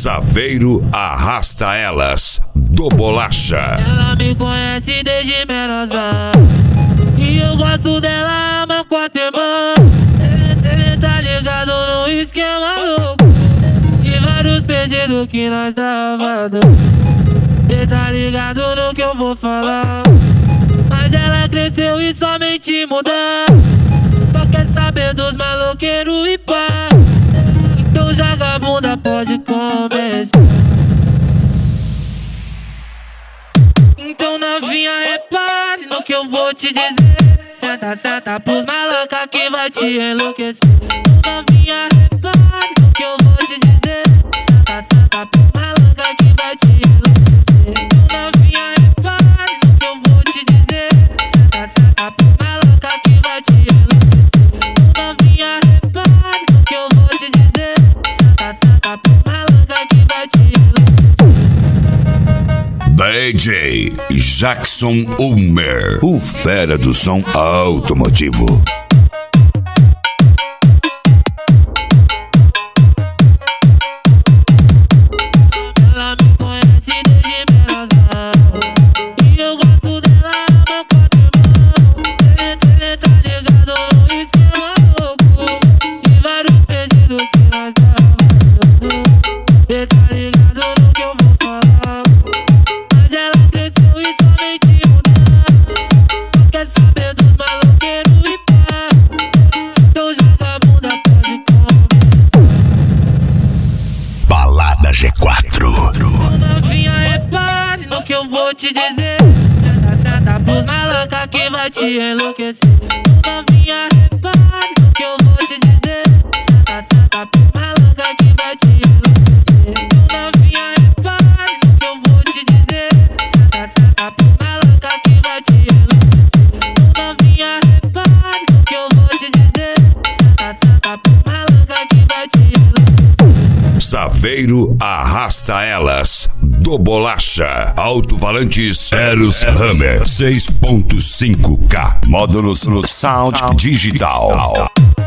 Saveiro arrasta elas do Bolacha. Ela me conhece desde menosão e eu gosto dela, mas com a irmã. Cê tá ligado no esquema louco e vários pedidos que nós tava dando. Cê tá ligado no que eu vou falar, mas ela cresceu e somente mudar. Só quer saber dos maloqueiros e pá. Então joga a bunda, pode começar. Então novinha, repare no que eu vou te dizer. Senta, senta pros maloca que vai te enlouquecer. Então novinha, repare no que eu vou te dizer. Senta, senta pros maloca que vai te enlouquecer. Então novinha, repare no que eu vou te dizer. Senta, senta pros maloca que vai te enlouquecer. Então novinha, repare no que eu vou te dizer. Senta, senta pros maloca que vai te enlouquecer. DJ Jackson Ulmer, o fera do som automotivo. Ela me conhece desde menosão e eu gosto dela, mas com a irmã. Cê tá ligado no esquema louco e vários pedidos que nós tava dando. Cê tá ligado no que eu vou falar, mas ela cresceu e somente mudar. Não quer saber dos maloqueiros e pá. Então joga a bunda, pode começar. Balada G4. Novinha, repare no que eu vou te dizer. Senta, senta pros maloca que vai te enlouquecer. Novinha, repare no que eu vou te dizer. Senta, senta pros maloca que vai te enlouquecer. Novinha, repare no que eu vou te dizer. Senta, senta pros maloca que vai te enlouquecer. Novinha, repare no que eu vou te dizer. Senta, senta pros maloca que vai te enlouquecer. Saveiro arrasta elas do Bolacha. Alto-falantes Eros Hammer 6.5K. Módulos no Sound Digital.